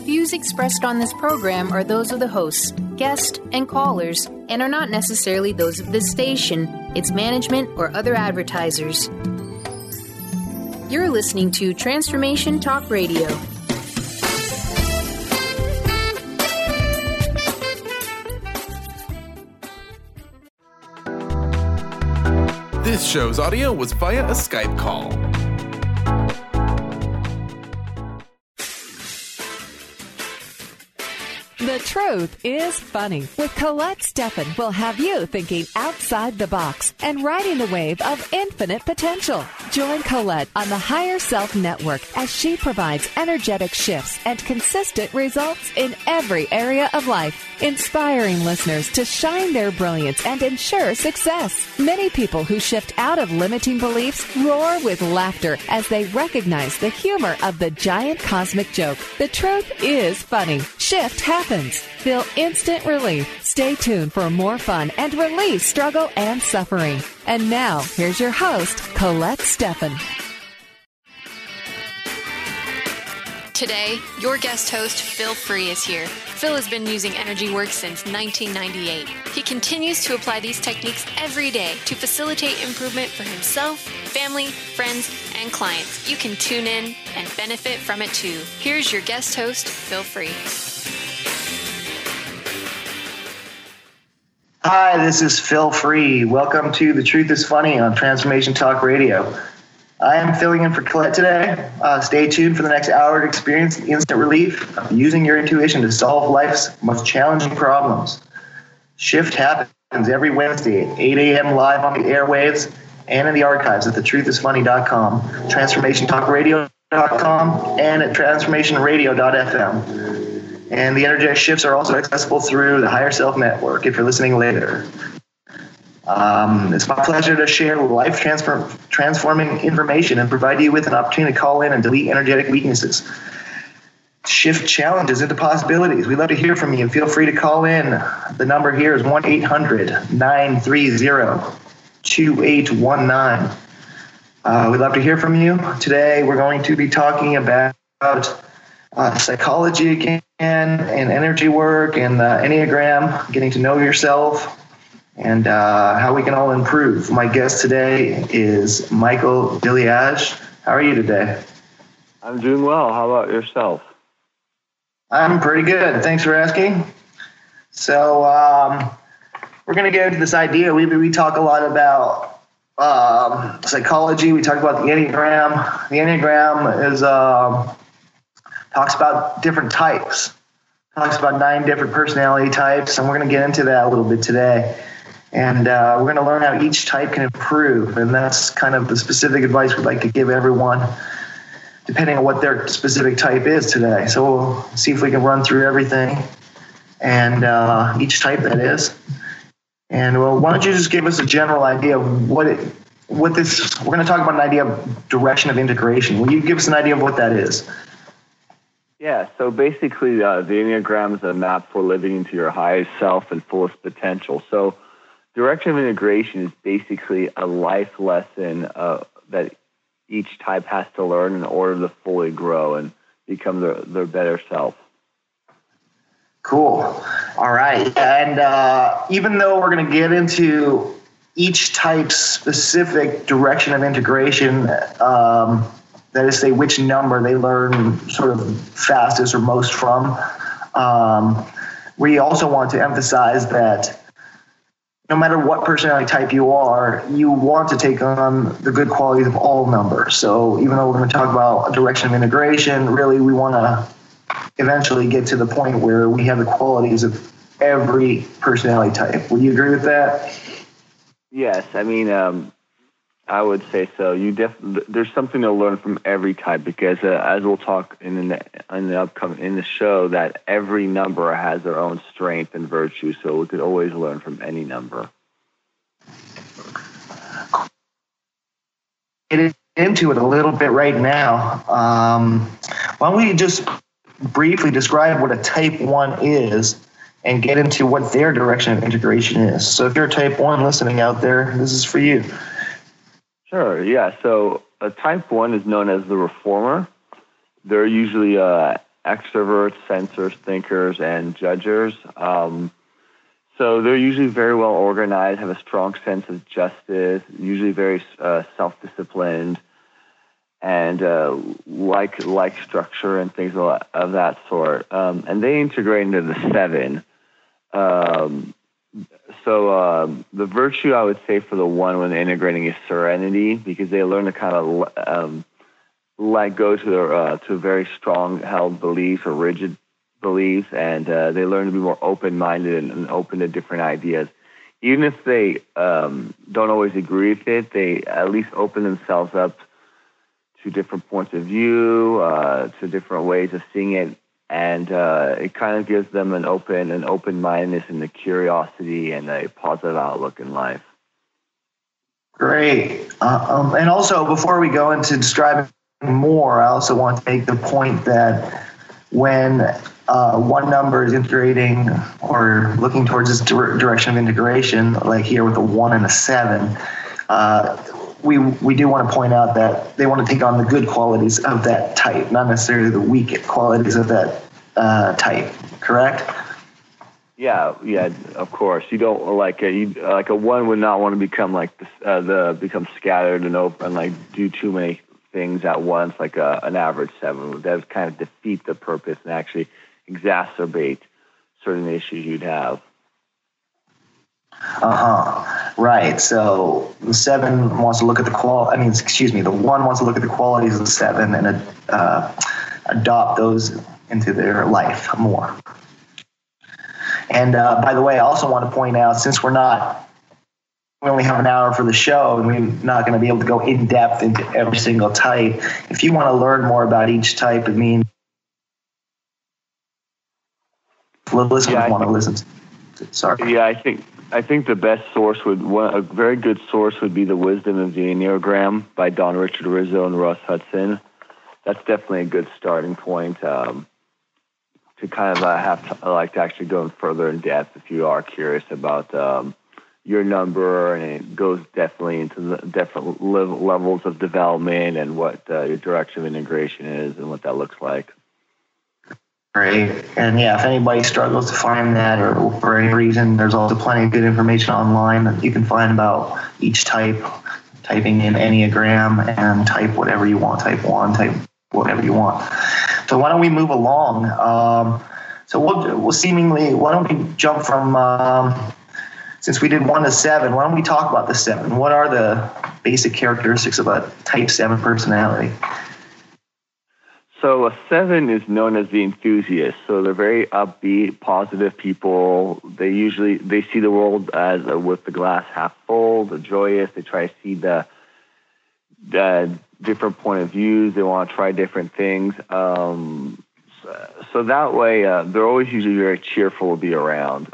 Views expressed on this program are those of the hosts, guests, and callers, and are not necessarily those of this station, its management, or other advertisers. You're listening to Transformation Talk Radio. This show's audio was via a Skype call. The Truth is Funny with Colette Steffen will have you thinking outside the box and riding the wave of infinite potential. Join Colette on the Higher Self Network as she provides energetic shifts and consistent results in every area of life, inspiring listeners to shine their brilliance and ensure success. Many people who shift out of limiting beliefs roar with laughter as they recognize the humor of the giant cosmic joke. The truth is funny. Shift happens. Feel instant relief. Stay tuned for more fun and release struggle and suffering. And now, here's your host, Colette Steffen. Today, your guest host, Phil Free, is here. Phil has been using energy work since 1998. He continues to apply these techniques every day to facilitate improvement for himself, family, friends, and clients. You can tune in and benefit from it too. Here's your guest host, Phil Free. Hi, this is Phil Free. Welcome to The Truth is Funny on Transformation Talk Radio. I am filling in for Colette today. Stay tuned for the next hour to experience the instant relief of using your intuition to solve life's most challenging problems. Shift happens every Wednesday at 8 a.m. live on the airwaves and in the archives at thetruthисfunny.com, transformationtalkradio.com, and at transformationradio.fm. And the energetic shifts are also accessible through the Higher Self Network if you're listening later. It's my pleasure to share life transforming information and provide you with an opportunity to call in and delete energetic weaknesses. Shift challenges into possibilities. We'd love to hear from you. Feel free to call in. The number here is 1-800-930-2819. We'd love to hear from you. Today we're going to be talking about psychology again, and energy work, and Enneagram, getting to know yourself, and how we can all improve. My guest today is Michael Deliage. How are you today? I'm doing well. How about yourself? I'm pretty good. Thanks for asking. So we're going to get into this idea. We talk a lot about psychology. We talk about the Enneagram. The Enneagram is talks about different types, talks about 9 different personality types, and we're going to get into that a little bit today. And we're going to learn how each type can improve, and that's kind of the specific advice we'd like to give everyone, depending on what their specific type is today. So we'll see if we can run through everything, and each type that is. And well, why don't you just give us a general idea of what this, we're going to talk about an idea of direction of integration. Will you give us an idea of what that is? Yeah, so basically the Enneagram is a map for living into your highest self and fullest potential. So direction of integration is basically a life lesson that each type has to learn in order to fully grow and become their better self. Cool. All right. And even though we're going to get into each type's specific direction of integration, that is, say, which number they learn sort of fastest or most from. We also want to emphasize that no matter what personality type you are, you want to take on the good qualities of all numbers. So even though we're going to talk about a direction of integration, really we want to eventually get to the point where we have the qualities of every personality type. Would you agree with that? Yes. I mean, I would say so. There's something to learn from every type because, as we'll talk in the show, that every number has their own strength and virtue. So we could always learn from any number. Get into it a little bit right now. Why don't we just briefly describe what a type 1 is and get into what their direction of integration is. So if you're a type 1 listening out there, this is for you. Sure, yeah. So a type 1 is known as the reformer. They're usually extroverts, sensors, thinkers, and judgers. So they're usually very well organized, have a strong sense of justice, usually very self-disciplined, and like structure and things of that sort. And they integrate into the 7. So the virtue, I would say, for the 1 when integrating is serenity, because they learn to kind of let go to very strong held beliefs or rigid beliefs, and they learn to be more open-minded and open to different ideas. Even if they don't always agree with it, they at least open themselves up to different points of view, to different ways of seeing it, and it kind of gives them an open-mindedness and a curiosity and a positive outlook in life. Great. And also, before we go into describing more, I also want to make the point that when one number is integrating or looking towards this direction of integration, like here with a 1 and a 7, we do want to point out that they want to take on the good qualities of that type, not necessarily the weak qualities of that type. Correct? Yeah, of course. You don't like a 1 would not want to become like become scattered and open and like do too many things at once, like an average 7. That would kind of defeat the purpose and actually exacerbate certain issues you'd have. Right. So the 7 wants to look at the the 1 wants to look at the qualities of the 7 and adopt those into their life more. And by the way, I also want to point out, since we only have an hour for the show and we're not going to be able to go in depth into every single type, if you want to learn more about each type, it means listeners want to listen. Sorry. Yeah, I think the best source a very good source would be The Wisdom of the Enneagram by Don Richard Rizzo and Russ Hudson. That's definitely a good starting point to kind of to actually go further in depth if you are curious about your number, and it goes definitely into the different levels of development and what your direction of integration is and what that looks like. Great. And yeah, if anybody struggles to find that or for any reason, there's also plenty of good information online that you can find about each type, typing in Enneagram and type whatever you want, type 1, type whatever you want. So why don't we move along? So why don't we jump from, since we did 1 to 7, why don't we talk about the 7? What are the basic characteristics of a type 7 personality? So a 7 is known as the enthusiast. So they're very upbeat, positive people. They see the world as with the glass half full. They're joyous. They try to see the different point of views. They want to try different things. So that way, they're always usually very cheerful to be around.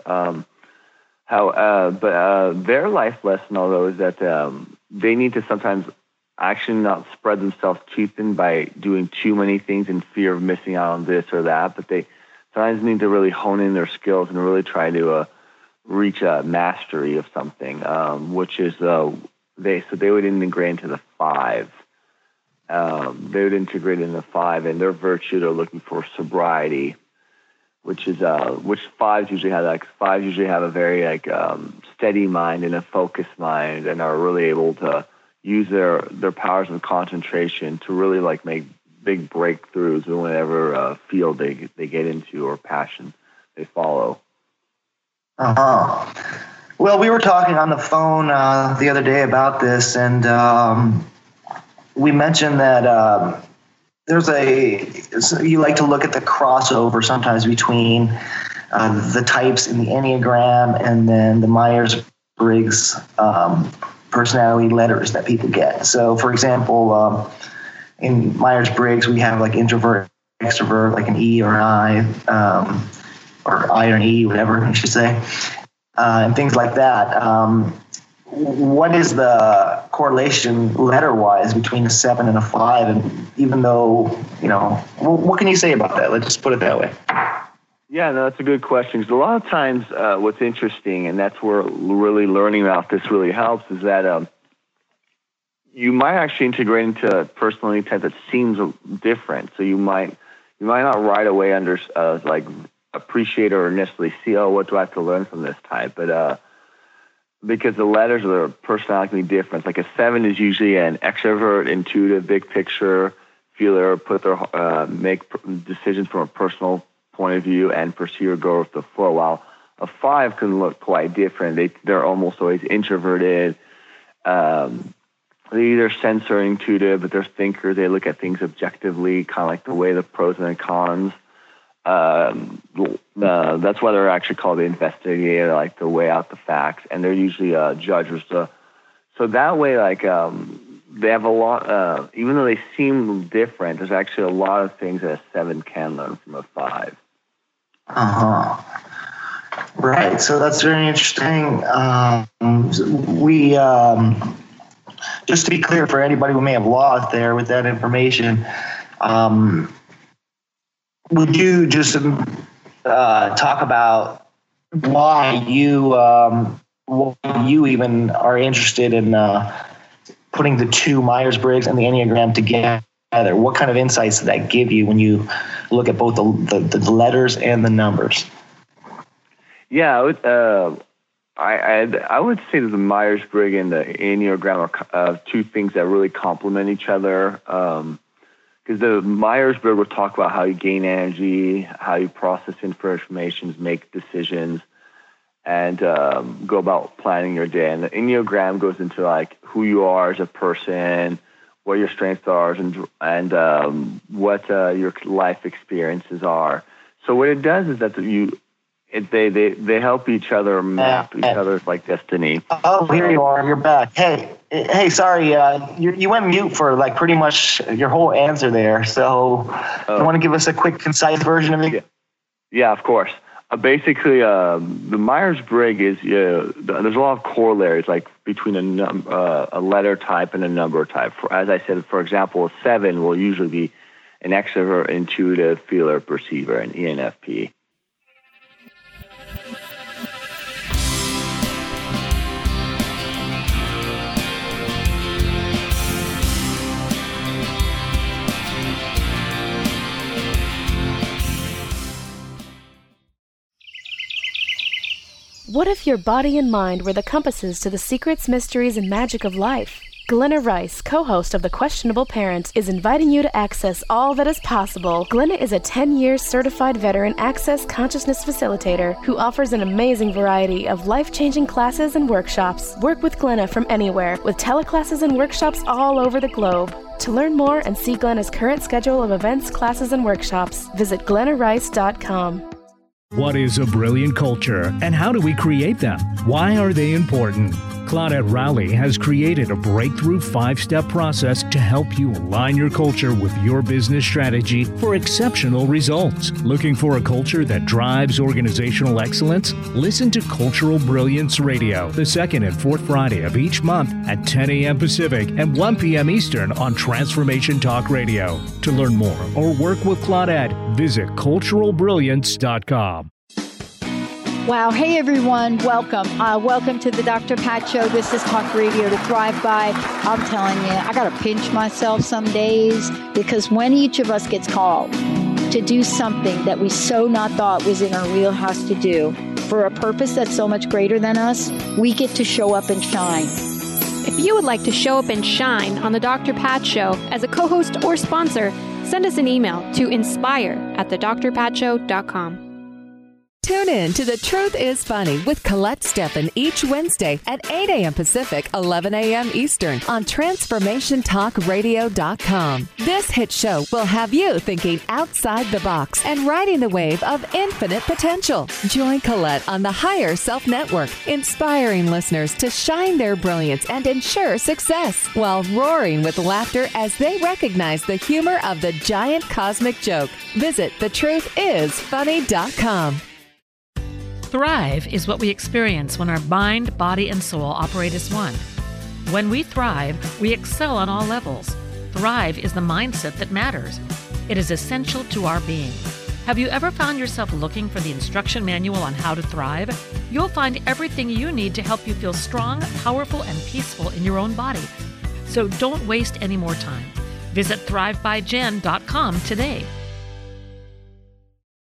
But their life lesson, although, is that they need to sometimes actually not spread themselves too thin by doing too many things in fear of missing out on this or that, but they sometimes need to really hone in their skills and really try to reach a mastery of something, which is they would integrate into the 5. They would integrate into 5, and their virtue, they're looking for sobriety, which 5s usually have. 5s usually have a very steady mind and a focused mind, and are really able to use their powers of concentration to really make big breakthroughs in whatever field they get into or passion they follow. Well, we were talking on the phone the other day about this, and we mentioned that you like to look at the crossover sometimes between the types in the Enneagram and then the Myers-Briggs personality letters that people get. So, for example, in Myers-Briggs, we have introvert, extrovert, like an E or an I, or I or an E, whatever I should say, and things like that. What is the correlation letter-wise between a 7 and a 5? And even though, what can you say about that? Let's just put it that way. Yeah, no, that's a good question. Because a lot of times what's interesting, and that's where really learning about this really helps, is that you might actually integrate into a personality type that seems different. So you might you might not right away appreciate or necessarily see, what do I have to learn from this type? But because the letters of their personality can be different. Like a 7 is usually an extrovert, intuitive, big picture, feeler, make decisions from a personal point of view and pursue or go with the flow. While a 5 can look quite different. They're almost always introverted. They're either sense or intuitive, but they're thinkers. They look at things objectively, kind of like the way the pros and the cons. That's why they're actually called the investigator, like to weigh out the facts, and they're usually judges. So that way, they have a lot. Even though they seem different, there's actually a lot of things that a 7 can learn from a 5. Right. So that's very interesting. We just to be clear for anybody who may have lost there with that information. Would you just talk about why you even are interested in putting the 2 Myers-Briggs and the Enneagram together? What kind of insights does that give you when you look at both the letters and the numbers? Yeah, I would say that the Myers-Briggs and the Enneagram are 2 things that really complement each other. Because the Myers-Briggs will talk about how you gain energy, how you process information, make decisions, and go about planning your day. And the Enneagram goes into who you are as a person, what your strengths are, and what your life experiences are. So what it does is that they help each other map each other's destiny. Oh, here you are. You're back. Hey, sorry. You went mute for pretty much your whole answer there. So you want to give us a quick, concise version of it? Yeah, of course. Basically, the Myers-Briggs is there's a lot of corollaries between a letter type and a number type. As I said, for example, a 7 will usually be an extrovert, intuitive, feeler, perceiver, and ENFP. What if your body and mind were the compasses to the secrets, mysteries, and magic of life? Glenna Rice, co-host of The Questionable Parent, is inviting you to access all that is possible. Glenna is a 10-year certified veteran Access Consciousness facilitator who offers an amazing variety of life-changing classes and workshops. Work with Glenna from anywhere with teleclasses and workshops all over the globe. To learn more and see Glenna's current schedule of events, classes, and workshops, visit glennarice.com. What is a brilliant culture, and how do we create them? Why are they important? Claudette Rowley has created a breakthrough 5-step process to help you align your culture with your business strategy for exceptional results. Looking for a culture that drives organizational excellence? Listen to Cultural Brilliance Radio, the second and fourth Friday of each month at 10 a.m. Pacific and 1 p.m. Eastern on Transformation Talk Radio. To learn more or work with Claudette, visit culturalbrilliance.com. Wow. Hey, everyone. Welcome. Welcome to the Dr. Pat Show. This is Talk Radio to Thrive By. I'm telling you, I got to pinch myself some days because when each of us gets called to do something that we so not thought was in our wheelhouse to do for a purpose that's so much greater than us, we get to show up and shine. If you would like to show up and shine on the Dr. Pat Show as a co-host or sponsor, send us an email to inspire@thedrpatshow.com. Tune in to The Truth is Funny with Colette Steffen each Wednesday at 8 a.m. Pacific, 11 a.m. Eastern on TransformationTalkRadio.com. This hit show will have you thinking outside the box and riding the wave of infinite potential. Join Colette on the Higher Self Network, inspiring listeners to shine their brilliance and ensure success while roaring with laughter as they recognize the humor of the giant cosmic joke. Visit thetruthisfunny.com. Thrive is what we experience when our mind, body, and soul operate as one. When we thrive, we excel on all levels. Thrive is the mindset that matters. It is essential to our being. Have you ever found yourself looking for the instruction manual on how to thrive? You'll find everything you need to help you feel strong, powerful, and peaceful in your own body. So don't waste any more time. Visit thrivebyjen.com today.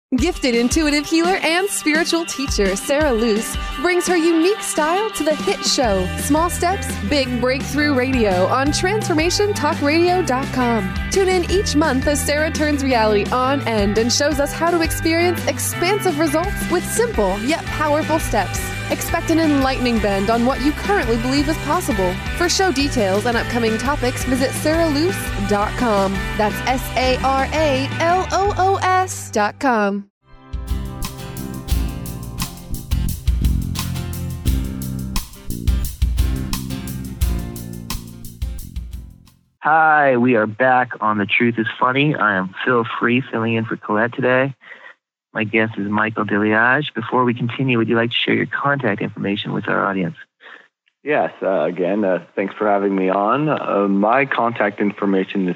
Gifted intuitive healer and spiritual teacher Sarah Luce brings her unique style to the hit show Small Steps, Big Breakthrough Radio on TransformationTalkRadio.com. Tune in each month as Sarah turns reality on end and shows us how to experience expansive results with simple yet powerful steps. Expect an enlightening bend on what you currently believe is possible. For show details and upcoming topics, visit SarahLuce.com. That's SarahLoos.com. Hi, we are back on The Truth is Funny. I am Phil Free, filling in for Colette today. My guest is Michael Deliage. Before we continue, would you like to share your contact information with our audience? Yes, again, thanks for having me on. My contact information is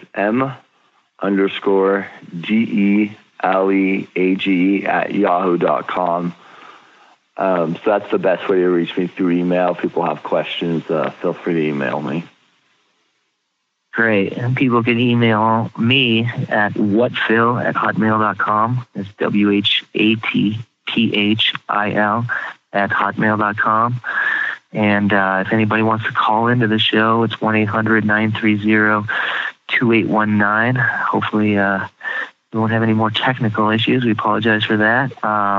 m_GELEAG@yahoo.com. So that's the best way to reach me, through email. If people have questions, feel free to email me. Great. And people can email me at whatphil@hotmail.com. That's WHATPHIL@hotmail.com. And if anybody wants to call into the show, it's 1-800-930-2819. Hopefully we won't have any more technical issues. We apologize for that.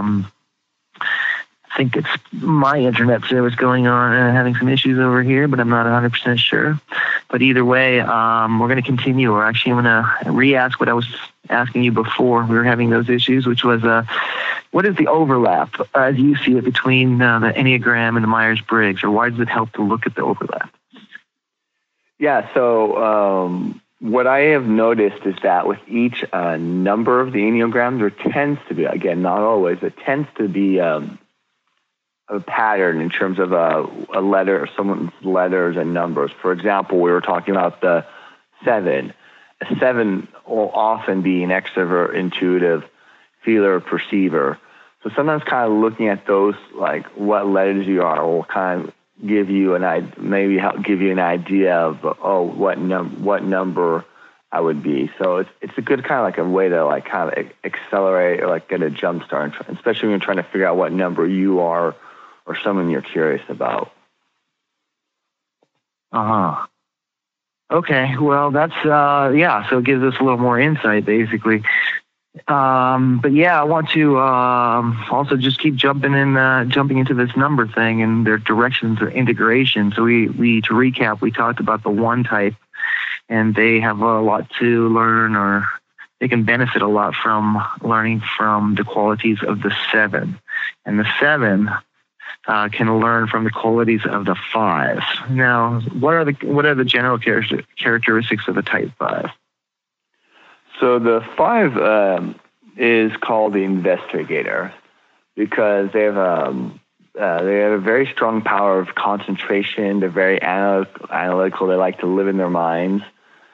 I think it's my internet service going on and having some issues over here, but I'm not 100% sure. But either way, we're going to continue. We're actually going to re-ask what I was asking you before we were having those issues, which was what is the overlap, as you see it, between the Enneagram and the Myers-Briggs, or why does it help to look at the overlap? Yeah, so what I have noticed is that with each number of the Enneagram, there tends to be, again, not always, it tends to be a pattern in terms of a letter, or someone's letters and numbers. For example, we were talking about the 7. A 7 will often be an extrovert, intuitive, feeler, perceiver. So sometimes kind of looking at those, like what letters you are, will kind of give you maybe help give you an idea of what number I would be. So it's a good kind of like a way to like kind of accelerate or like get a jump start, especially when you're trying to figure out what number you are or someone you're curious about. Okay, well, that's, so it gives us a little more insight, basically. But yeah, I want to also just keep jumping into this number thing and their directions of integration. So we to recap, we talked about the 1 type, and they have a lot to learn, or they can benefit a lot from learning from the qualities of the 7. And the 7 can learn from the qualities of the 5. Now, what are the general characteristics of the type 5? So the 5 is called the investigator because they have a very strong power of concentration. They're very analytical. They like to live in their minds.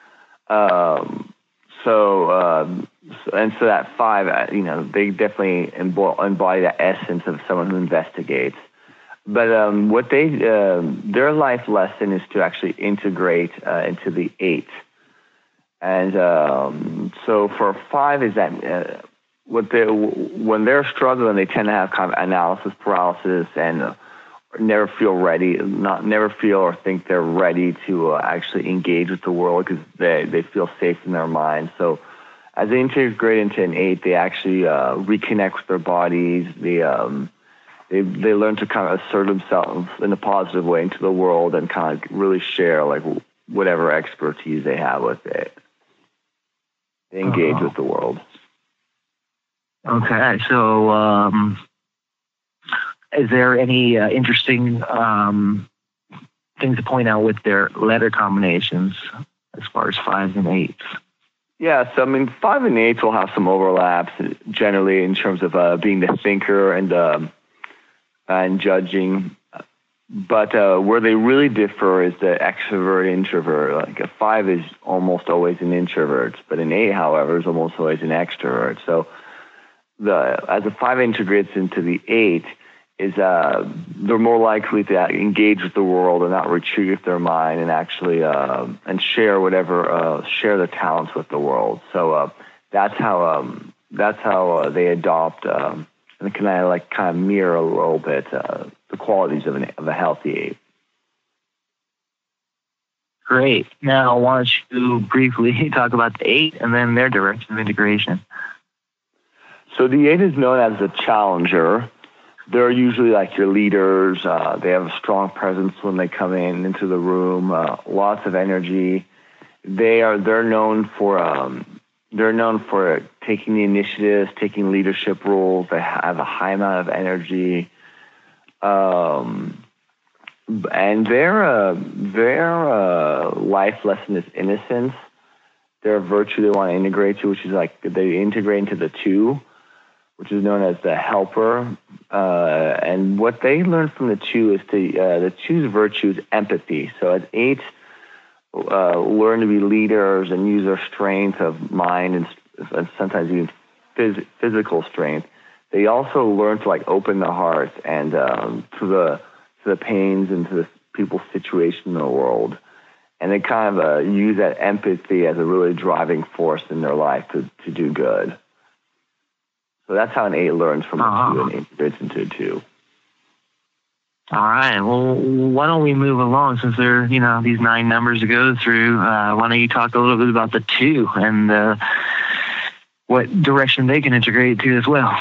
So that 5, they definitely embody the essence of someone who investigates. But what their life lesson is to actually integrate into the 8. And so for 5 is that when they're struggling, they tend to have kind of analysis paralysis and never feel or think they're ready to actually engage with the world because they feel safe in their mind. So as they integrate into an 8, they actually reconnect with their bodies. They learn to kind of assert themselves in a positive way into the world and kind of really share like whatever expertise they have with it. They engage with the world. Okay, so is there any interesting things to point out with their letter combinations as far as 5s and 8s? Yeah, so 5 and 8 will have some overlaps generally in terms of being the thinker and judging. But where they really differ is the extrovert introvert. Like a 5 is almost always an introvert, but an 8, however, is almost always an extrovert. So as a 5 integrates into the 8, is they're more likely to engage with the world and not retreat with their mind and actually and share their talents with the world. So that's how that's how they adopt and kind of mirror a little bit the qualities of a healthy ape. Great. Now, why don't you briefly talk about the 8 and then their direction of integration? So the 8 is known as the challenger. They're usually like your leaders. They have a strong presence when they come into the room. Lots of energy. They're known for taking the initiatives, taking leadership roles. They have a high amount of energy. And their life lesson is innocence. Their virtue they want to integrate to, which is like they integrate into the 2, which is known as the helper. And what they learn from the 2 is the 2's virtue is empathy. So as 8 learn to be leaders and use their strength of mind and sometimes even physical strength, they also learn to like open their hearts and to the pains and to the people's situation in the world. And they kind of use that empathy as a really driving force in their life to do good. So that's how an 8 learns from a 2 and integrates into a 2. All right. Well, why don't we move along since there are, these 9 numbers to go through. Why don't you talk a little bit about the 2 and what direction they can integrate to as well?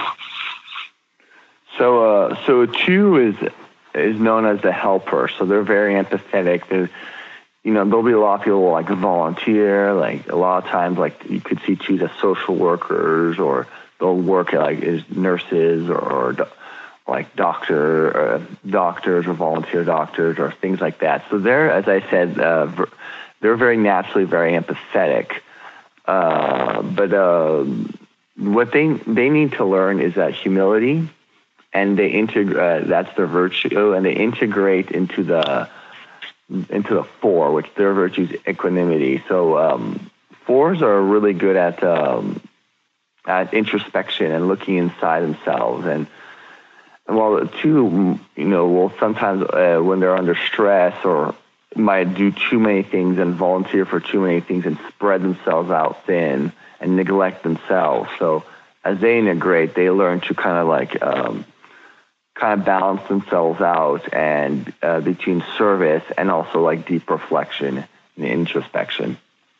So a 2 is known as the helper. So they're very empathetic. There'll be a lot of people like volunteer. Like a lot of times, like you could see 2s as social workers, or they'll work like as nurses or like doctors or volunteer doctors or things like that. So they're, as I said, they're very naturally very empathetic. But what they need to learn is that humility. And they integrate. That's their virtue, and they integrate into the 4, which their virtue is equanimity. So 4s are really good at introspection and looking inside themselves. And while the 2, will sometimes when they're under stress or might do too many things and volunteer for too many things and spread themselves out thin and neglect themselves. So as they integrate, they learn to kind of balance themselves out and between service and also like deep reflection and introspection.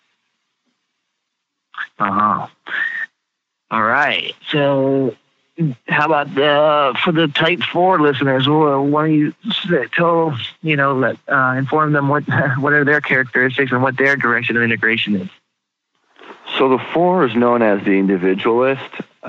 All right. So how about for the type 4 listeners, why don't you tell, inform them what are their characteristics and what their direction of integration is? So the 4 is known as the individualist.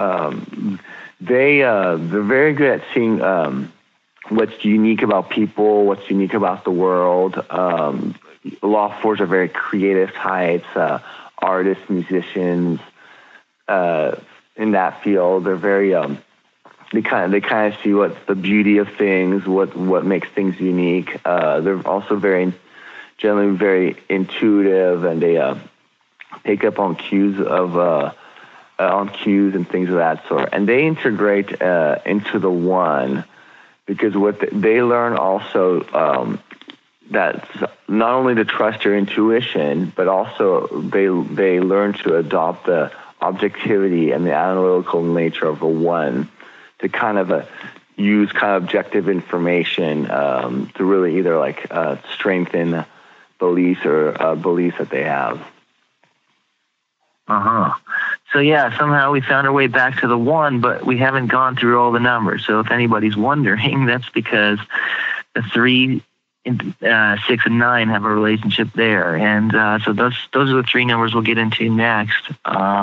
They're very good at seeing what's unique about people, what's unique about the world. A lot of 4s are very creative types, artists, musicians. In that field, they're very they kind of see what's the beauty of things, what makes things unique. They're also generally very intuitive, and they pick up on cues and things of that sort. And they integrate into the 1 because what they learn also that not only to trust your intuition, but also they learn to adopt the objectivity and the analytical nature of a 1 to kind of use kind of objective information to really either strengthen beliefs or beliefs that they have. So yeah, somehow we found our way back to the 1, but we haven't gone through all the numbers. So if anybody's wondering, that's because the 3, 6, and 9 have a relationship there, and so those are the 3 numbers we'll get into next.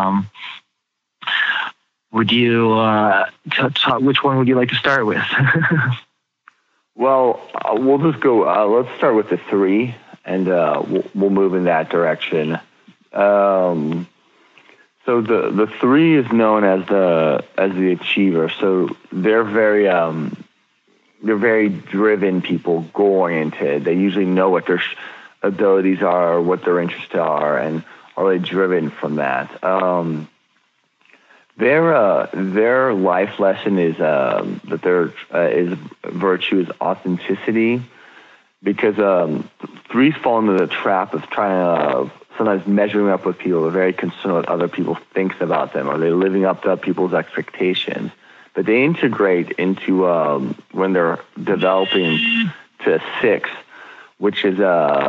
Would you which one would you like to start with? Well, we'll just go. Let's start with the 3, and we'll move in that direction. So the 3 is known as the achiever. So they're very driven people, goal-oriented. They usually know what their abilities are, what their interests are, and are really driven from that. Their life lesson is that their virtue is authenticity, because 3s fall into the trap of trying to sometimes measuring up with people. They're very concerned what other people think about them. Are they living up to people's expectations? But they integrate into when they're developing to 6, which is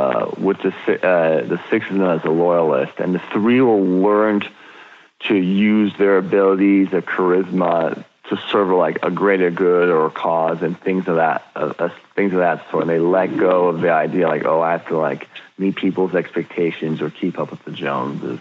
the 6 is known as a loyalist, and the 3 will learn to use their abilities, their charisma, to serve like a greater good or a cause and things of that sort. And they let go of the idea like, oh, I have to like meet people's expectations or keep up with the Joneses.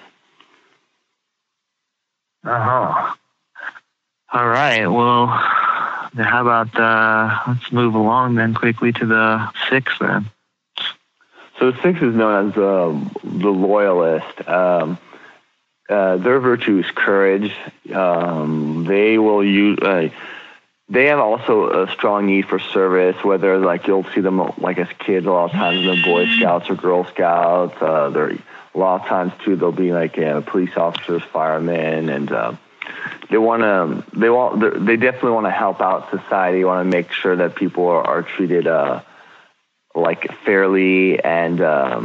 Uh-huh. All right. Well, how about let's move along then quickly to the 6 then. So the 6 is known as the loyalist. Their virtue is courage. They will use. They have also a strong need for service. Whether like you'll see them like as kids a lot of times in the Boy Scouts or Girl Scouts. They're a lot of times too. They'll be like police officers, firemen, and they definitely want to help out society. Want to make sure that people are treated like fairly, and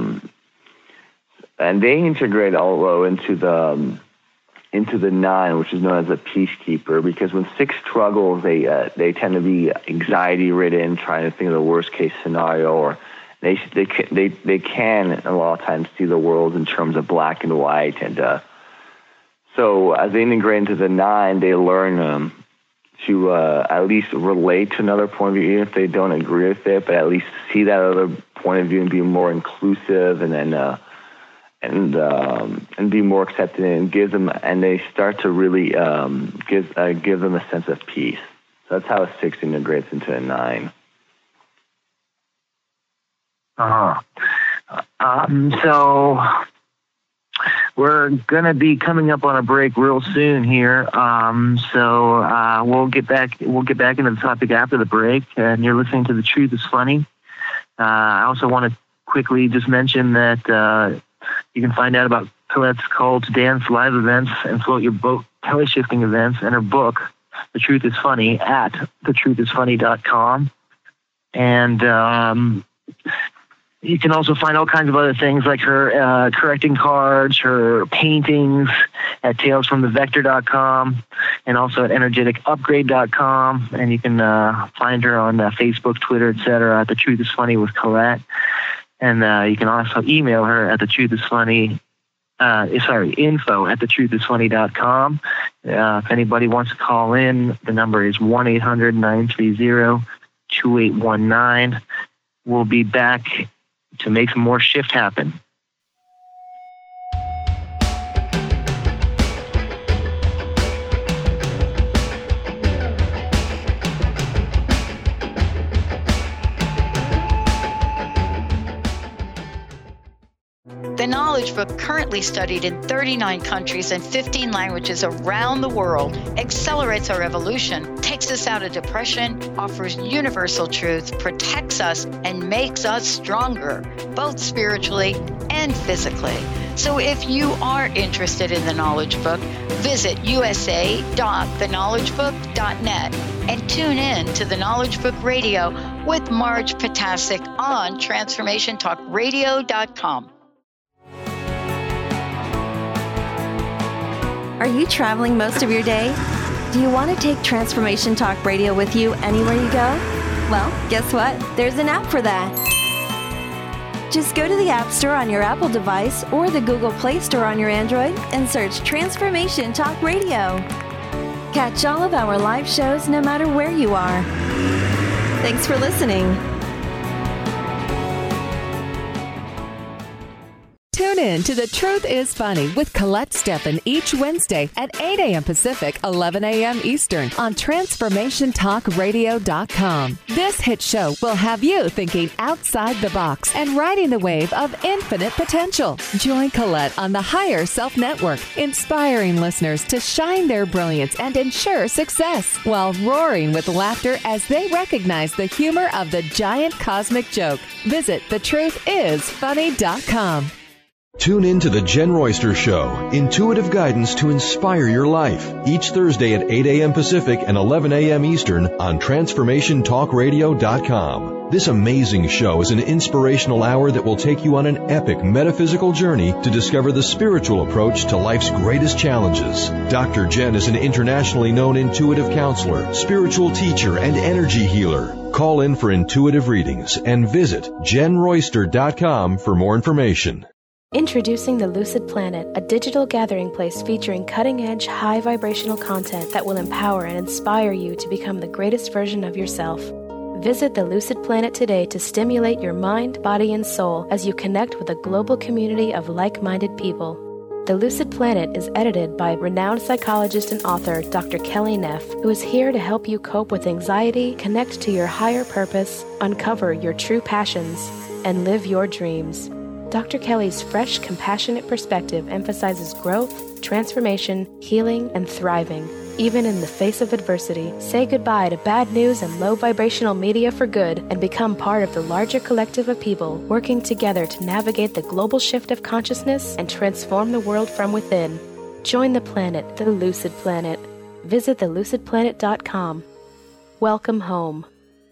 they integrate also into the 9, which is known as a peacekeeper, because when 6 struggles, they tend to be anxiety ridden, trying to think of the worst case scenario, or they can a lot of times see the world in terms of black and white, and so as they integrate into the 9, they learn to at least relate to another point of view, even if they don't agree with it, but at least see that other point of view and be more inclusive, and then and be more accepting, and give them, and they start to really give them a sense of peace. So that's how a 6 integrates into a 9. So we're going to be coming up on a break real soon here. So we'll get back into the topic after the break, and you're listening to The Truth is Funny. I also want to quickly just mention that you can find out about Colette's call to dance live events and float your boat teleshifting events and her book, The Truth is Funny, at thetruthisfunny.com. And you can also find all kinds of other things like her correcting cards, her paintings at talesfromthevector.com, and also at energeticupgrade.com. And you can find her on Facebook, Twitter, etc. at The Truth is Funny with Colette. And you can also email her at info at thetruthisfunny.com. If anybody wants to call in, the number is 1-800-930-2819. We'll be back to make some more shift happen. The Knowledge Book, currently studied in 39 countries and 15 languages around the world, accelerates our evolution, takes us out of depression, offers universal truth, protects us, and makes us stronger, both spiritually and physically. So if you are interested in the Knowledge Book, visit usa.theknowledgebook.net and tune in to the Knowledge Book Radio with Marge Potasic on TransformationTalkRadio.com. Are you traveling most of your day? Do you want to take Transformation Talk Radio with you anywhere you go? Well, guess what? There's an app for that. Just go to the App Store on your Apple device or the Google Play Store on your Android and search Transformation Talk Radio. Catch all of our live shows no matter where you are. Thanks for listening. Tune in to The Truth is Funny with Colette Steffen each Wednesday at 8 a.m. Pacific, 11 a.m. Eastern on TransformationTalkRadio.com. This hit show will have you thinking outside the box and riding the wave of infinite potential. Join Colette on the Higher Self Network, inspiring listeners to shine their brilliance and ensure success while roaring with laughter as they recognize the humor of the giant cosmic joke. Visit thetruthисfunny.com. Tune in to The Jen Royster Show, intuitive guidance to inspire your life, each Thursday at 8 a.m. Pacific and 11 a.m. Eastern on TransformationTalkRadio.com. This amazing show is an inspirational hour that will take you on an epic metaphysical journey to discover the spiritual approach to life's greatest challenges. Dr. Jen is an internationally known intuitive counselor, spiritual teacher, and energy healer. Call in for intuitive readings and visit jenroyster.com for more information. Introducing the Lucid Planet, a digital gathering place featuring cutting-edge, high-vibrational content that will empower and inspire you to become the greatest version of yourself. Visit the Lucid Planet today to stimulate your mind, body, and soul as you connect with a global community of like-minded people. The Lucid Planet is edited by renowned psychologist and author Dr. Kelly Neff, who is here to help you cope with anxiety, connect to your higher purpose, uncover your true passions, and live your dreams. Dr. Kelly's fresh, compassionate perspective emphasizes growth, transformation, healing, and thriving. Even in the face of adversity, say goodbye to bad news and low vibrational media for good and become part of the larger collective of people working together to navigate the global shift of consciousness and transform the world from within. Join the planet, the Lucid Planet. Visit thelucidplanet.com. Welcome home.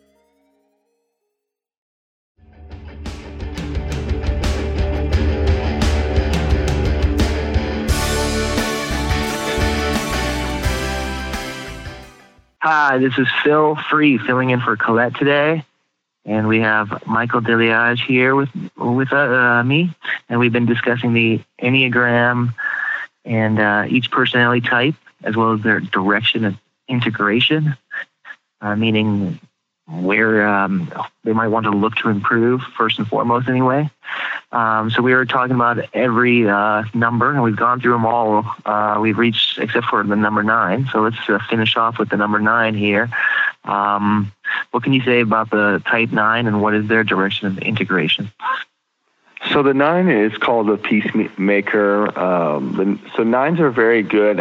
Hi, this is Phil Free filling in for Colette today, and we have Michael Deliage here with me, and we've been discussing the Enneagram and each personality type, as well as their direction of integration, meaning where they might want to look to improve, first and foremost anyway. So we were talking about every number, and we've gone through them all. We've reached, except for the number 9. So let's finish off with the number 9 here. What can you say about the type 9, and what is their direction of integration? So the 9 is called a peacemaker. So 9s are very good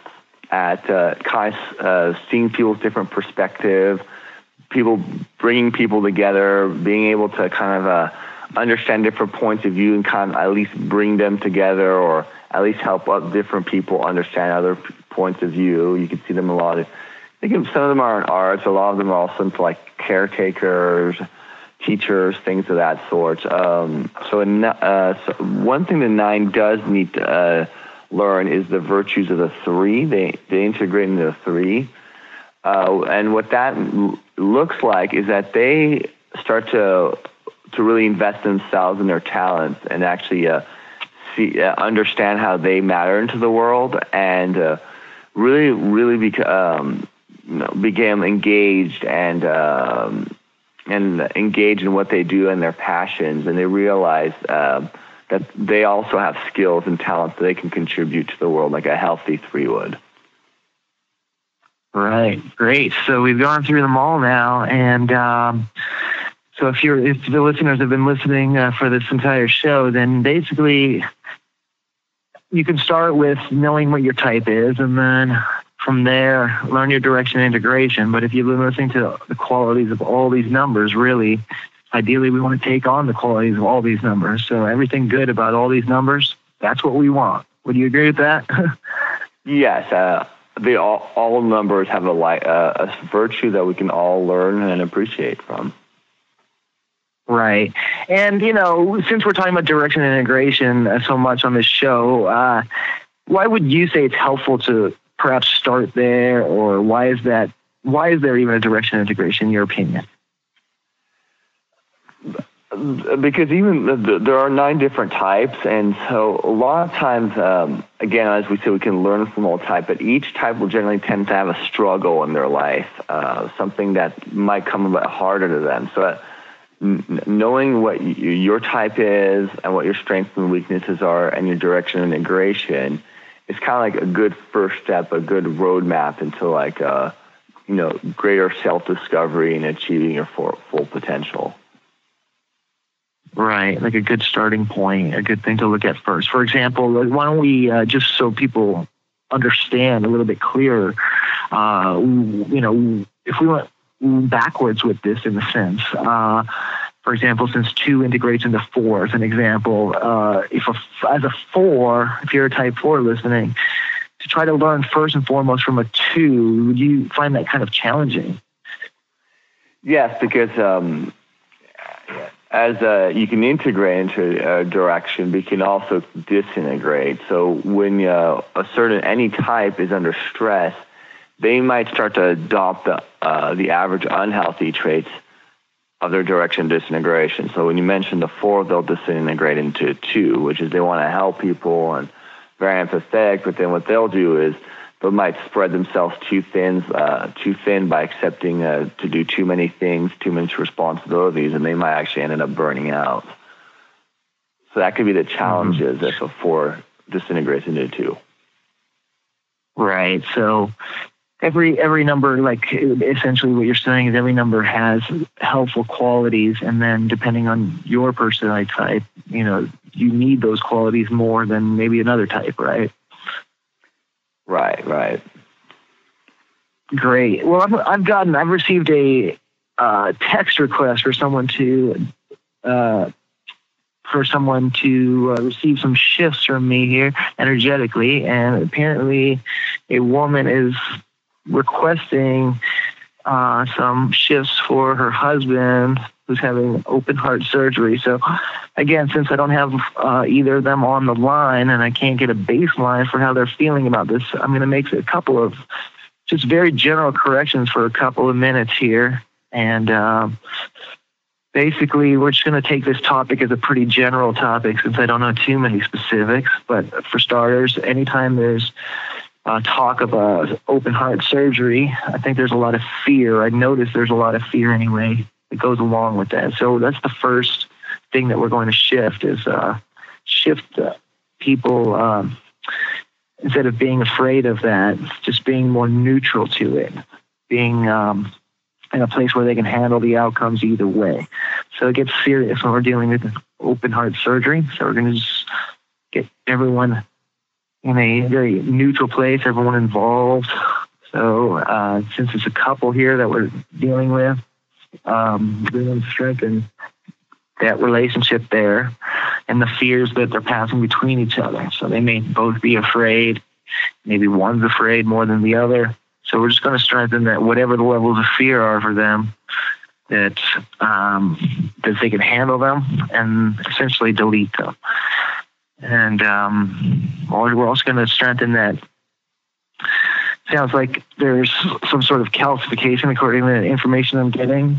at seeing people's different perspective, bringing people together, being able to kind of understand different points of view and kind of at least bring them together, or at least help different people understand other points of view. You can see them a lot. I think some of them are in arts. A lot of them are also into like caretakers, teachers, things of that sort. So one thing the 9 does need to learn is the virtues of the 3. They integrate into the 3. And what that looks like is that they start to really invest themselves in their talents and actually understand how they matter into the world, and really became engaged and engaged in what they do and their passions, and they realize that they also have skills and talents that they can contribute to the world like a healthy 3 would. Right, great. So we've gone through them all now, and so if the listeners have been listening for this entire show, then basically you can start with knowing what your type is, and then from there learn your direction and integration. But if you've been listening to the qualities of all these numbers, really, ideally we want to take on the qualities of all these numbers. So everything good about all these numbers, that's what we want. Would you agree with that? Yes. All numbers have a virtue that we can all learn and appreciate from. Right. And, since we're talking about direction and integration so much on this show, why would you say it's helpful to perhaps start there, or why is there even a direction and integration in your opinion? Because there are 9 different types, and so a lot of times, again, as we said, we can learn from all type, but each type will generally tend to have a struggle in their life, something that might come a bit harder to them. So knowing what your type is and what your strengths and weaknesses are and your direction and integration is kind of like a good first step, a good roadmap into like greater self-discovery and achieving your full potential. Right, like a good starting point, a good thing to look at first. For example, why don't we, just so people understand a little bit clearer, if we went backwards with this in a sense, for example, since 2 integrates into 4 as an example, as a 4, if you're a type 4 listening, to try to learn first and foremost from a 2, would you find that kind of challenging? Yes, because as you can integrate into a direction, but you can also disintegrate. So when any type is under stress, they might start to adopt the average unhealthy traits of their direction disintegration. So when you mention the 4, they'll disintegrate into 2, which is they want to help people and very empathetic, but then what they'll do is they might spread themselves too thin by accepting to do too many things, too many responsibilities, and they might actually end up burning out. So that could be the challenges if a 4 disintegrates into 2. Right. So every number, like essentially what you're saying is every number has helpful qualities, and then depending on your personality type, you need those qualities more than maybe another type, right? Right. Great. Well, I've received a text request for someone to receive some shifts from me here energetically, and apparently a woman is requesting some shifts for her husband who's having open heart surgery. So again, since I don't have either of them on the line and I can't get a baseline for how they're feeling about this, I'm going to make a couple of just very general corrections for a couple of minutes here. And basically, we're just going to take this topic as a pretty general topic since I don't know too many specifics. But for starters, anytime there's talk of open heart surgery, I think there's a lot of fear. I notice there's a lot of fear anyway that goes along with that. So that's the first thing that we're going to shift is shift people instead of being afraid of that, just being more neutral to it, being in a place where they can handle the outcomes either way. So it gets serious when we're dealing with open heart surgery. So we're going to just get everyone in a very neutral place, everyone involved. So since it's a couple here that we're dealing with, we're going to strengthen that relationship there and the fears that they're passing between each other. So they may both be afraid. Maybe one's afraid more than the other. So we're just going to strengthen that whatever the levels of fear are for them, that they can handle them and essentially delete them. And we're also going to strengthen that. Sounds like there's some sort of calcification according to the information I'm getting.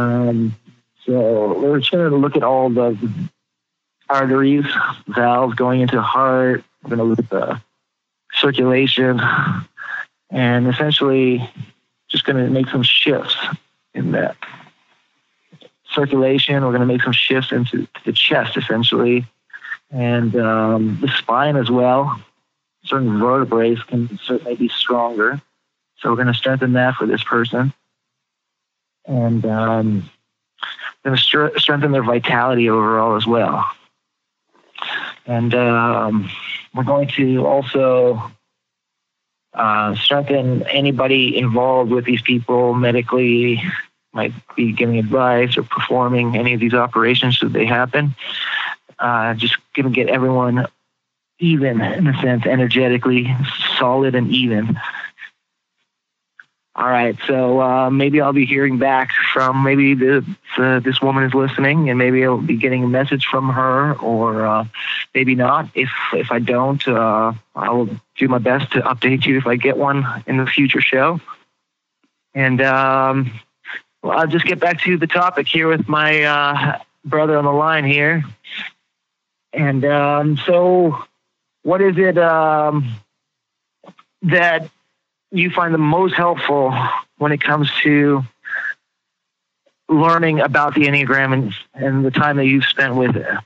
So we're trying to look at all the arteries, valves going into the heart. We're going to look at the circulation and essentially just going to make some shifts in that circulation. We're going to make some shifts into the chest essentially. And the spine as well. Certain vertebrae can certainly be stronger. So we're going to strengthen that for this person. And going to strengthen their vitality overall as well. And we're going to also strengthen anybody involved with these people medically, might be giving advice or performing any of these operations should they happen. Just going to get everyone even, in a sense, energetically solid and even. All right, so maybe I'll be hearing back from maybe this woman is listening, and maybe I'll be getting a message from her, or maybe not. If I don't, I'll do my best to update you if I get one in the future show. And I'll just get back to the topic here with my brother on the line here. And so what is it that you find the most helpful when it comes to learning about the Enneagram and the time that you've spent with it?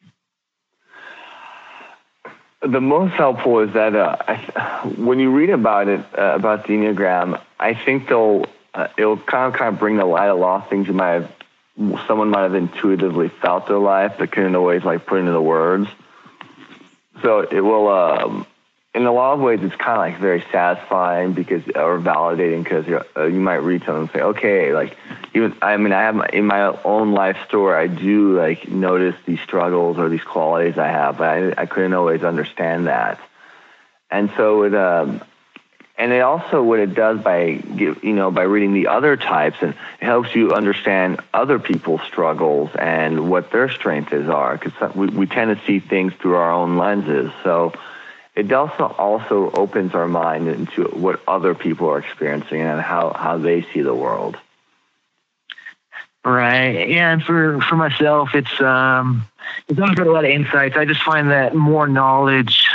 The most helpful is that when you read about it, about the Enneagram, I think it'll kind of bring to light a lot of things someone might have intuitively felt their life but couldn't always put into the words. So it will, in a lot of ways, it's kind of very satisfying or validating because you might read something and say, okay, I have in my own life story, I do notice these struggles or these qualities I have, but I couldn't always understand that. And so And it also, what it does by reading the other types, and it helps you understand other people's struggles and what their strengths are, because we tend to see things through our own lenses. So it also opens our mind into what other people are experiencing and how they see the world. Right. Yeah, and for myself, it's got a lot of insights. I just find that more knowledge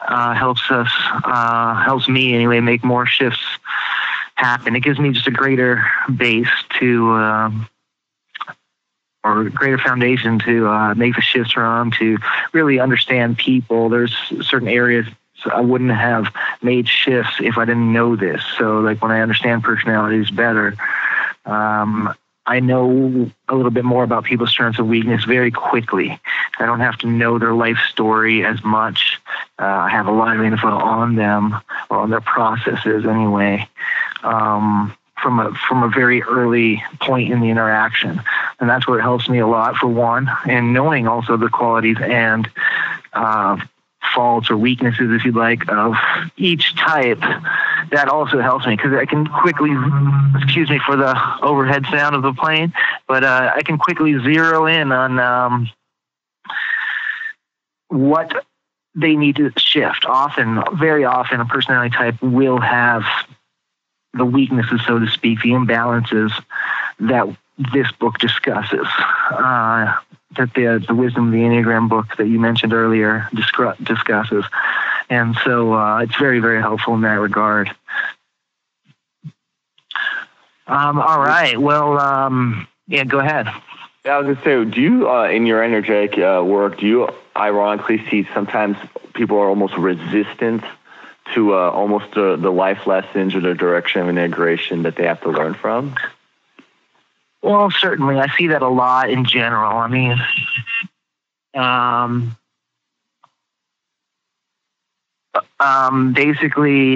helps me anyway make more shifts happen. It gives me just a greater base or a greater foundation to make the shifts from, to really understand people. There's certain areas I wouldn't have made shifts if I didn't know this. So like when I understand personalities better, I know a little bit more about people's strengths and weakness very quickly. I don't have to know their life story as much. I have a lot of info on them, or on their processes anyway, from a very early point in the interaction. And that's where it helps me a lot, for one, and knowing also the qualities and faults or weaknesses, if you'd like, of each type. That also helps me, because I can quickly, excuse me for the overhead sound of the plane, but I can quickly zero in on what they need to shift. Very often, a personality type will have the weaknesses, so to speak, the imbalances that this book discusses. That the Wisdom of the Enneagram book that you mentioned earlier discusses. And so it's very, very helpful in that regard. All right. Well, yeah, go ahead. Yeah, I was going to say, do you, in your energetic work, do you ironically see sometimes people are almost resistant to almost the life lessons or the direction of integration that they have to learn from? Well, certainly. I see that a lot in general. I mean, basically,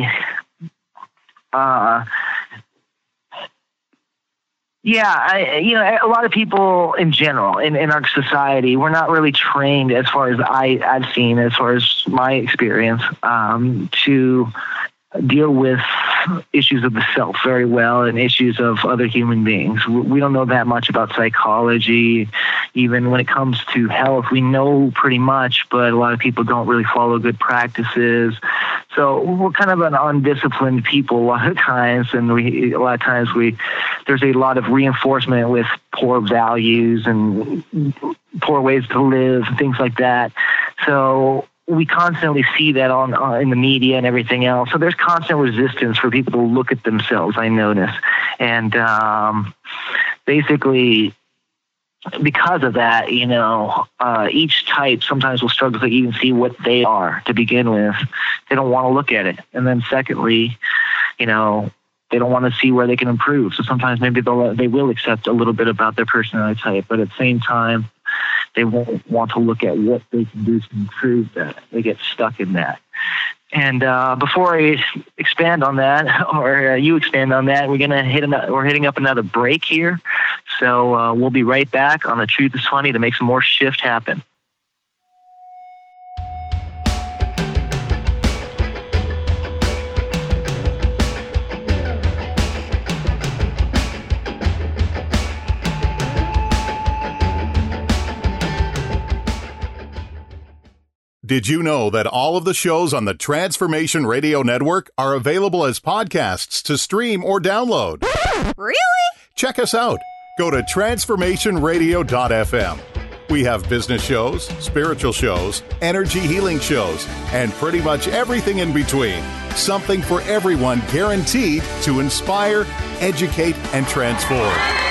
a lot of people in general in our society, we're not really trained, as far as I've seen, as far as my experience, to deal with issues of the self very well and issues of other human beings. We don't know that much about psychology. Even when it comes to health, we know pretty much, but a lot of people don't really follow good practices. So we're kind of an undisciplined people a lot of times, and there's a lot of reinforcement with poor values and poor ways to live, things like that. So we constantly see that in the media and everything else. So there's constant resistance for people to look at themselves, I notice. And basically, because of that, each type sometimes will struggle to even see what they are to begin with. They don't want to look at it. And then secondly, they don't want to see where they can improve. So sometimes maybe they will accept a little bit about their personality type, but at the same time, they won't want to look at what they can do to improve that. They get stuck in that. And before I expand on that, or you expand on that, we're hitting up another break here. So we'll be right back on The Truth is Funny to make some more shift happen. Did you know that all of the shows on the Transformation Radio Network are available as podcasts to stream or download? Really? Check us out. Go to transformationradio.fm. We have business shows, spiritual shows, energy healing shows, and pretty much everything in between. Something for everyone, guaranteed to inspire, educate, and transform.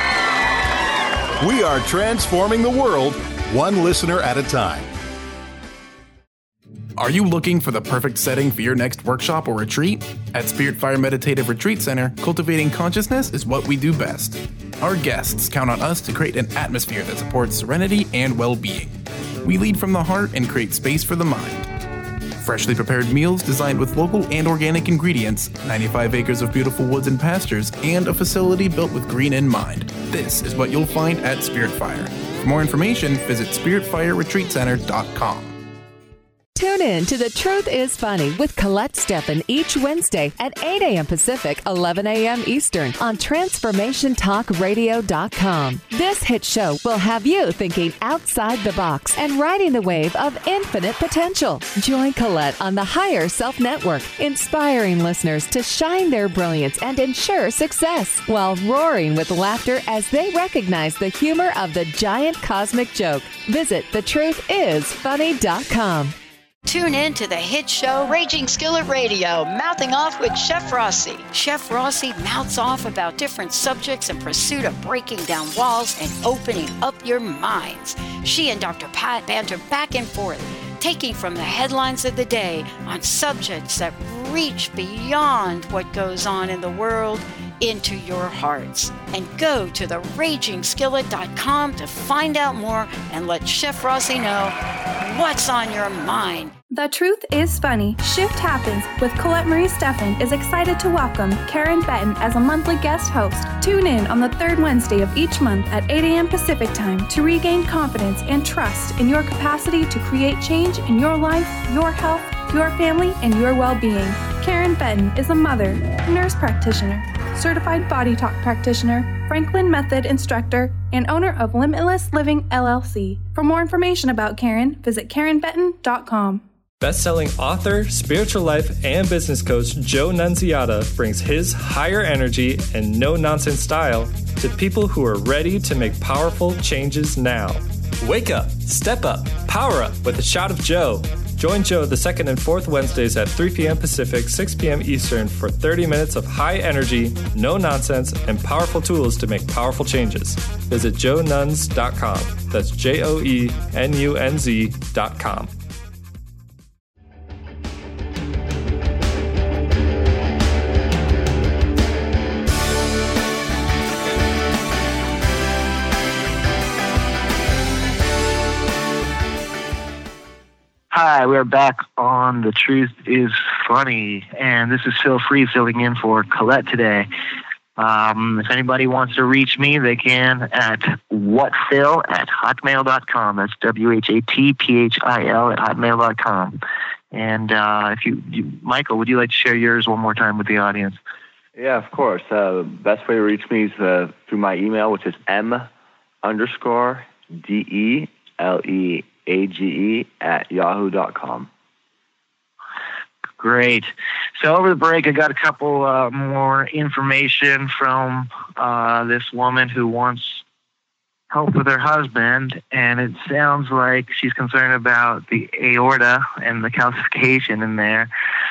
We are transforming the world, one listener at a time. Are you looking for the perfect setting for your next workshop or retreat? At Spirit Fire Meditative Retreat Center, cultivating consciousness is what we do best. Our guests count on us to create an atmosphere that supports serenity and well-being. We lead from the heart and create space for the mind. Freshly prepared meals designed with local and organic ingredients, 95 acres of beautiful woods and pastures, and a facility built with green in mind. This is what you'll find at Spirit Fire. For more information, visit spiritfireretreatcenter.com. Tune in to The Truth is Funny with Colette Steffen each Wednesday at 8 a.m. Pacific, 11 a.m. Eastern on TransformationTalkRadio.com. This hit show will have you thinking outside the box and riding the wave of infinite potential. Join Colette on the Higher Self Network, inspiring listeners to shine their brilliance and ensure success while roaring with laughter as they recognize the humor of the giant cosmic joke. Visit thetruthисfunny.com. Tune in to the hit show Raging Skillet Radio, Mouthing Off with Chef Rossi. Chef Rossi mouths off about different subjects in pursuit of breaking down walls and opening up your minds. She and Dr. Pat banter back and forth, taking from the headlines of the day on subjects that reach beyond what goes on in the world into your hearts. And go to theragingskillet.com to find out more and let Chef Rossi know what's on your mind. The Truth is Funny. Shift Happens with Colette Marie Steffen is excited to welcome Karen Benton as a monthly guest host. Tune in on the third Wednesday of each month at 8 a.m. Pacific Time to regain confidence and trust in your capacity to create change in your life, your health, your family, and your well-being. Karen Benton is a mother, nurse practitioner, certified body talk practitioner, Franklin Method instructor, and owner of Limitless Living LLC. For more information about Karen, visit KarenBenton.com. Best-selling author, spiritual life, and business coach Joe Nunziata brings his higher energy and no-nonsense style to people who are ready to make powerful changes now. Wake up, step up, power up with a shot of Joe. Join Joe the second and fourth Wednesdays at 3 p.m. Pacific, 6 p.m. Eastern for 30 minutes of high energy, no nonsense, and powerful tools to make powerful changes. Visit joenuns.com. That's JOENUNZ.com. Hi, we're back on The Truth is Funny, and this is Phil Free filling in for Colette today. If anybody wants to reach me, they can at whatphil@hotmail.com. That's WHATPHIL@hotmail.com. And if you, Michael, would you like to share yours one more time with the audience? Yeah, of course. Best way to reach me is through my email, which is m_DELEAGE@yahoo.com. Great. So over the break, I got a couple more information from this woman who wants help with her husband, and it sounds like she's concerned about the aorta and the calcification in there.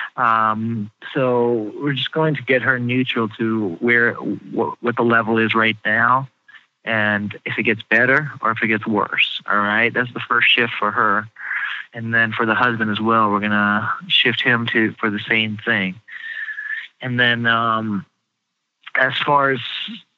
So we're just going to get her neutral to what the level is right now, and if it gets better or if it gets worse. All right, that's the first shift for her. And then for the husband as well, we're going to shift him for the same thing. And then as far as,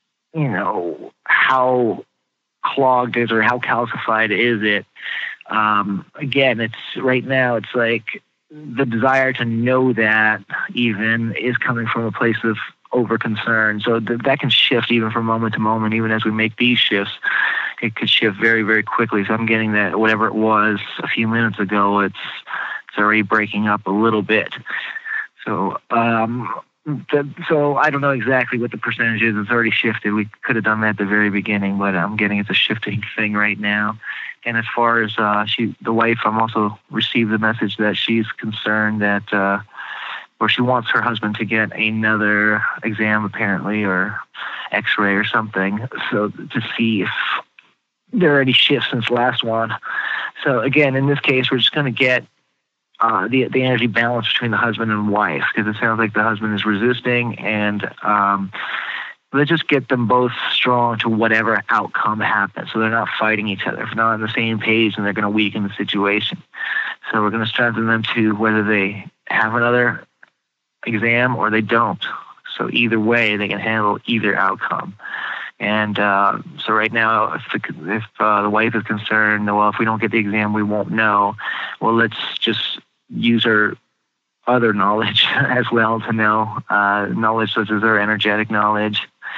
how clogged is or how calcified is it, again, it's right now, it's like the desire to know that even is coming from a place of over concern. So that can shift even from moment to moment. Even as we make these shifts, it could shift very, very quickly. So I'm getting that whatever it was a few minutes ago, it's already breaking up a little bit. So so I don't know exactly what the percentage is. It's already shifted. We could have done that at the very beginning, but I'm getting it's a shifting thing right now. And as far as the wife, I'm also received the message that she's concerned that or she wants her husband to get another exam apparently, or x-ray or something, so to see if there are any shifts since the last one. So again, in this case, we're just going to get the energy balance between the husband and wife, because it sounds like the husband is resisting, and let's just get them both strong to whatever outcome happens, so they're not fighting each other. If they're not on the same page, then they're going to weaken the situation. So we're going to strengthen them to whether they have another exam or they don't. So either way, they can handle either outcome. And so right now, if the wife is concerned, well, if we don't get the exam, we won't know. Well, let's just use her other knowledge as well to know, knowledge such as her energetic knowledge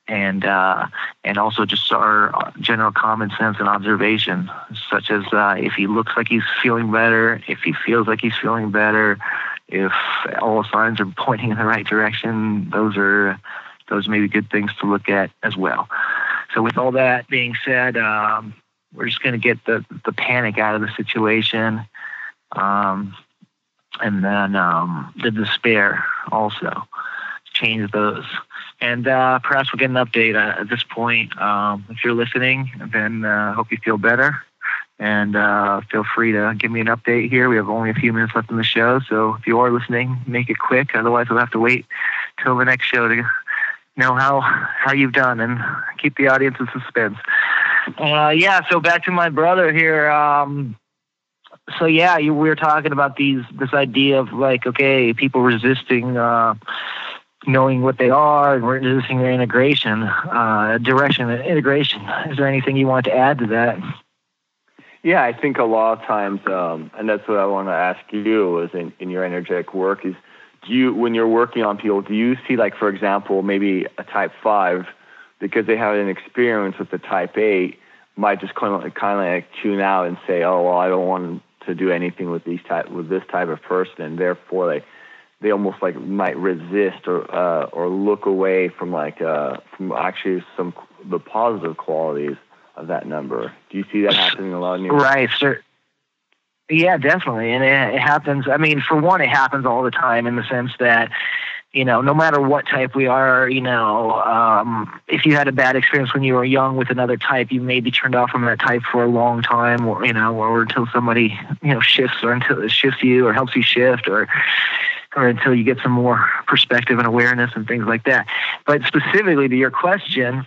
and also just our general common sense and observation, such as if he looks like he's feeling better, if he feels like he's feeling better, if all signs are pointing in the right direction. Those may be good things to look at as well. So with all that being said, we're just going to get the panic out of the situation, and then the despair also. Change those. And perhaps we'll get an update at this point. If you're listening, then I hope you feel better. And feel free to give me an update here. We have only a few minutes left in the show, so if you are listening, make it quick. Otherwise, we'll have to wait till the next show to know how you've done and keep the audience in suspense. So back to my brother here. We were talking about this idea of like, okay, people resisting knowing what they are and resisting their integration, direction and integration. Is there anything you want to add to that? Yeah, I think a lot of times, and that's what I want to ask you, is in your energetic work, is when you're working on people, do you see, like, for example, maybe a type 5, because they have an experience with the type 8, might just kind of tune out and say, oh, well, I don't want to do anything with this type of person, and therefore they almost like might resist or look away from actually the positive qualities of that number. Do you see that happening a lot in your life? Right, sir. Yeah, definitely. And it happens. I mean, for one, it happens all the time in the sense that, no matter what type we are, if you had a bad experience when you were young with another type, you may be turned off from that type for a long time, or until somebody, shifts, or until it shifts you or helps you shift, or until you get some more perspective and awareness and things like that. But specifically to your question,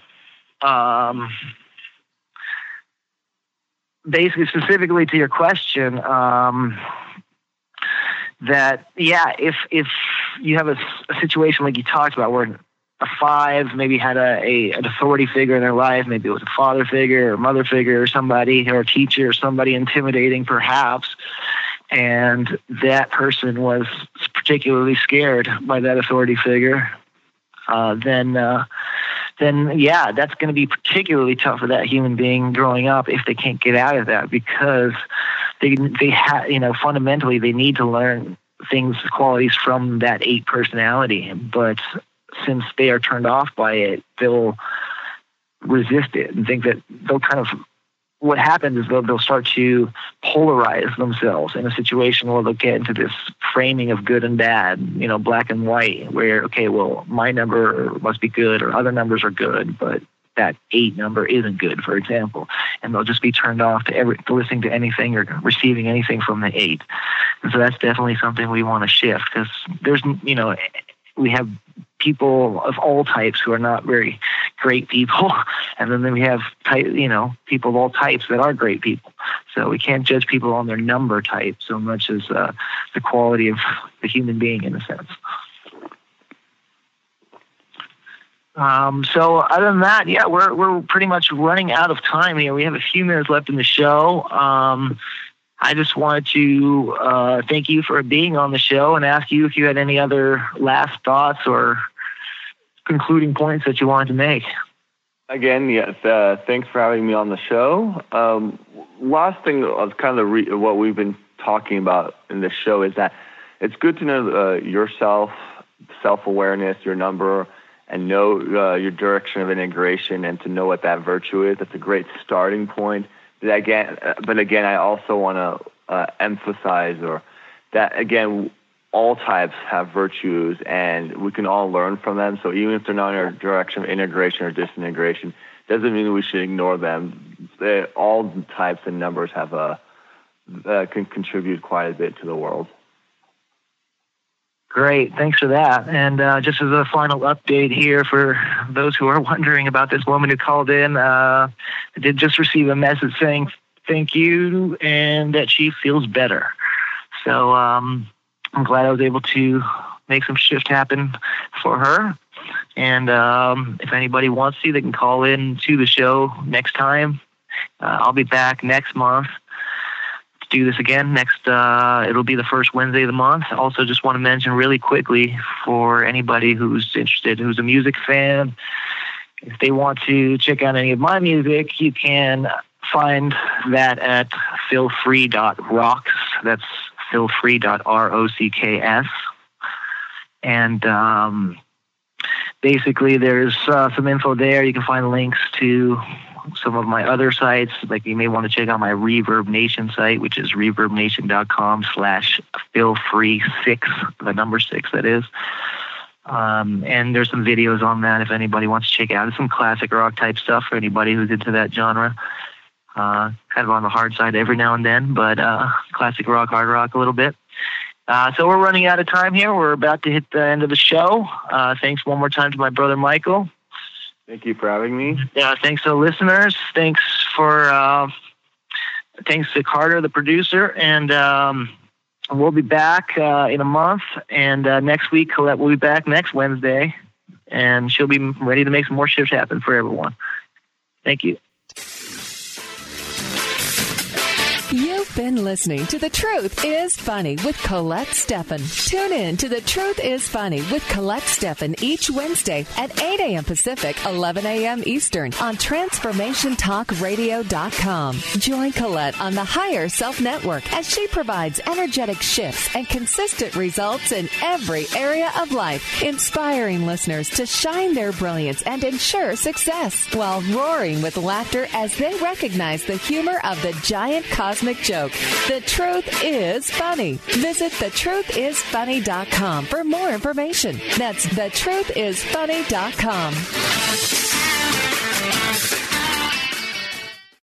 if you have a situation like you talked about where a 5 maybe had an authority figure in their life, maybe it was a father figure or mother figure or somebody, or a teacher or somebody intimidating perhaps, and that person was particularly scared by that authority figure, then that's going to be particularly tough for that human being growing up if they can't get out of that, because fundamentally they need to learn qualities from that 8 personality. But since they are turned off by it, they'll resist it and think that what happens is they'll start to polarize themselves in a situation where they'll get into this framing of good and bad, black and white, where, okay, well, my number must be good or other numbers are good, but that 8 number isn't good, for example. And they'll just be turned off to listening to anything or receiving anything from the 8. And so that's definitely something we want to shift, because we have people of all types who are not very great people, and then we have people of all types that are great people. So we can't judge people on their number type so much as the quality of the human being, in a sense. So other than that, we're pretty much running out of time here. We have a few minutes left in the show. I just wanted to thank you for being on the show and ask you if you had any other last thoughts or concluding points that you wanted to make. Again, yes, thanks for having me on the show. Last thing of kind of what we've been talking about in this show is that it's good to know yourself, self-awareness, your number, and know your direction of integration, and to know what that virtue is. That's a great starting point. But again, I also want to emphasize that, again, all types have virtues, and we can all learn from them. So even if they're not in our direction of integration or disintegration, doesn't mean we should ignore them. All types and numbers can contribute quite a bit to the world. Great, thanks for that. And just as a final update here for those who are wondering about this woman who called in, I did just receive a message saying thank you and that she feels better. So I'm glad I was able to make some shift happen for her. And if anybody wants to, they can call in to the show next time. I'll be back next month to do this again. It'll be the first Wednesday of the month. Also, just want to mention really quickly for anybody who's interested, who's a music fan, If they want to check out any of my music, you can find that at philfree.rocks. That's philfree.rocks. And basically, there's some info there. You can find links to some of my other sites. Like you may want to check out my Reverb Nation site, which is reverbnation.com/philfree6, the number 6, that is. And there's some videos on that if anybody wants to check it out. It's some classic rock type stuff for anybody who's into that genre. Kind of on the hard side every now and then, but classic rock, hard rock a little bit. So we're running out of time here. We're about to hit the end of the show. Thanks one more time to my brother Michael. Thank you for having me. Yeah, thanks to the listeners. Thanks to Carter, the producer, and we'll be back in a month. And next week, Colette will be back next Wednesday, and she'll be ready to make some more shifts happen for everyone. Thank you. You've been listening to The Truth is Funny with Colette Steffen. Tune in to The Truth is Funny with Colette Steffen each Wednesday at 8 a.m. Pacific, 11 a.m. Eastern on TransformationTalkRadio.com. Join Colette on the Higher Self Network as she provides energetic shifts and consistent results in every area of life, inspiring listeners to shine their brilliance and ensure success while roaring with laughter as they recognize the humor of the giant cosmic joke. The Truth is Funny. Visit thetruthisfunny.com for more information. That's thetruthisfunny.com.